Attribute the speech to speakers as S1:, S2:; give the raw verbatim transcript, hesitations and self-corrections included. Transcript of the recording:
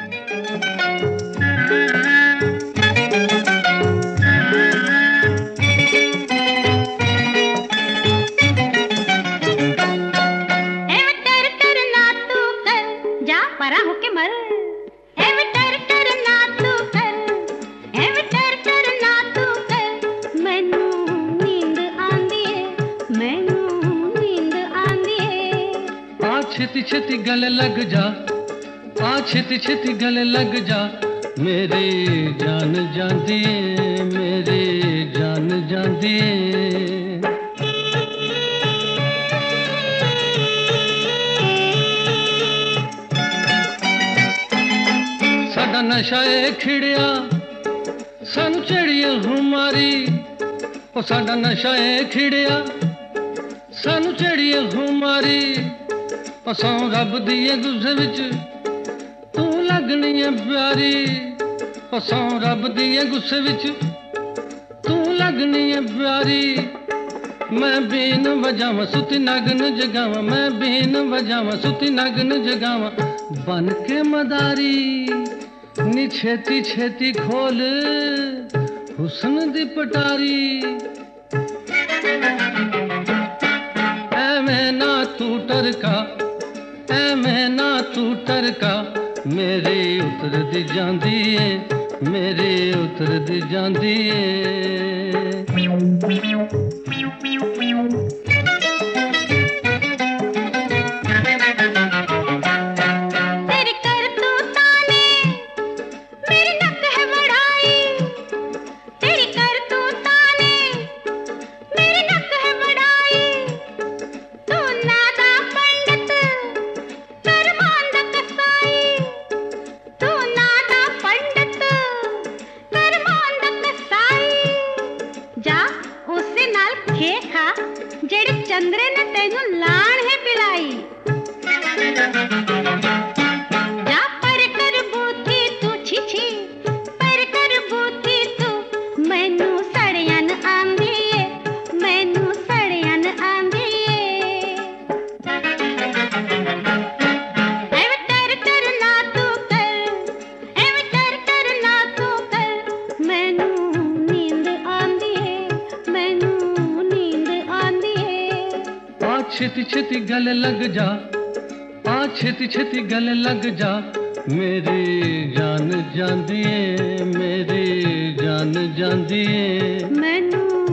S1: परा होके मर एवटर करना तू कर एवटर करना तू कर मैनू नींद आंदी है मैनू नींद आंदी है।
S2: आ छेती छेती गले लग जा आ छेती छेती गले लग जा मेरे जान जांदी है मेरे जान जांदी है। साडा नशा है खिड़िया सानू चढ़िया हुमारी ओ साडा नशा है खिड़िया सानू चढ़िया हुमारी ओ सौ रब दिए गुस्से विच तू लगनी है प्यारी ओ सौ रब दिए गुस्से विच तू लगनी है प्यारी। मैं बीन बजावा सुती नगन जगावा मैं बीन बजावा सुती नगन जगावा बन के मदारी नी छेती छेती खोल हुस्न दी पटारी। ऐवें ना तू टरका ऐवें ना तू टरका मेरे उतर दी जांदी है मेरे उतर दी जांदी है। जेड़े चंद्रे ने तेनू लाण है पिलाई जा पर कर बूथी तू छी छी पर कर बूथी तू मैनू सड़ियन आंदी है मैनू सड़ियन आंदी है। एवटर करना तू कर एवटर करना तू कर मैनू नींद आंदी है मैनू छेती छेती गले लग जा आ छेती छेती गले लग जा मेरे जान जांदी है मेरे जान जांदी है।
S1: मैनू